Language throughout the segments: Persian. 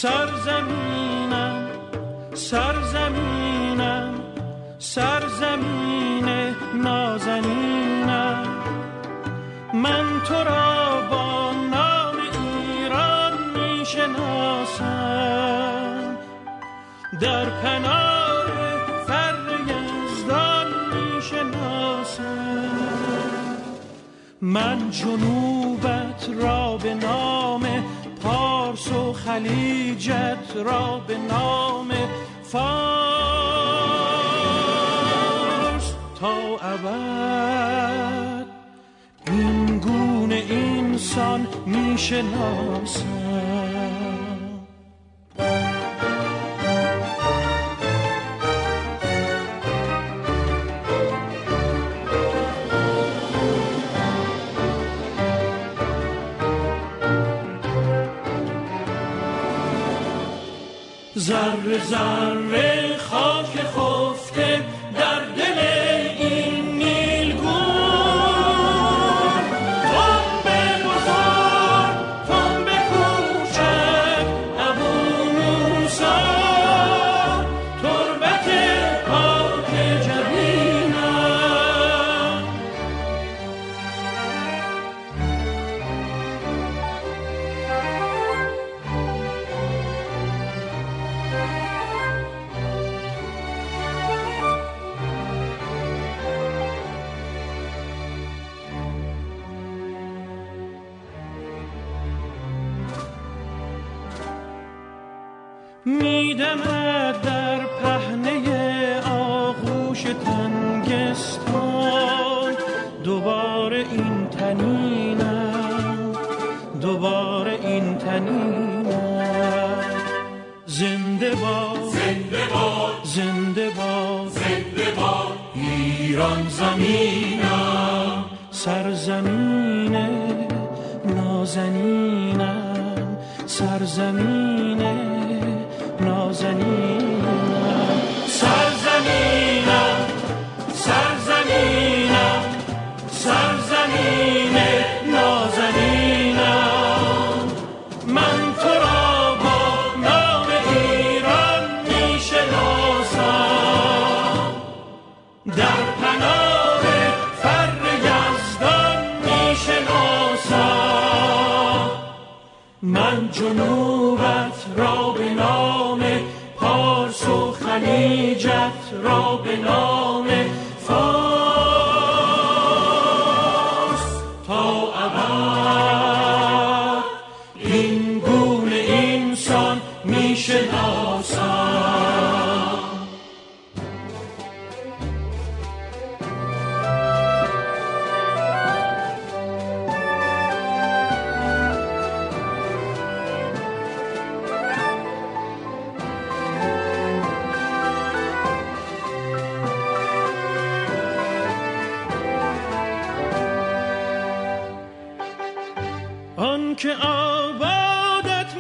سرزمینم سرزمینم سرزمین نازنینم، من تو را با نام ایران می شناسم، در پناه فر یزدان می شناسم. من جنوبت را به نام پارس و خلیجت را به نام فارس تا ابد این گونه انسان می شناسم. ذره ذره خاک خفته در دل این نیلگون، تنب بزرگ تنب کوچک ابو موسی، تربت پاک جبینم. میدمد در پهنه آغوش تنگستان، دوباره این تنینم دوباره این تنینم. زنده باد زنده باد زنده باد زنده باد ایران زمینم، سرزمین نازنینم، سرزمین نازنینم، سرزمینم سرزمینم سرزمین نازنینم. من تو را با نام ایران می شناسم، در پناه فر یزدان می شناسم. من جنوبت را به نام پارس و خلیجت را به نام فارس تا ابد این گونه انسان می شناسم. آن که آبادت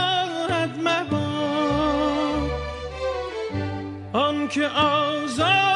نمیخواهد مباد، آن که آزاد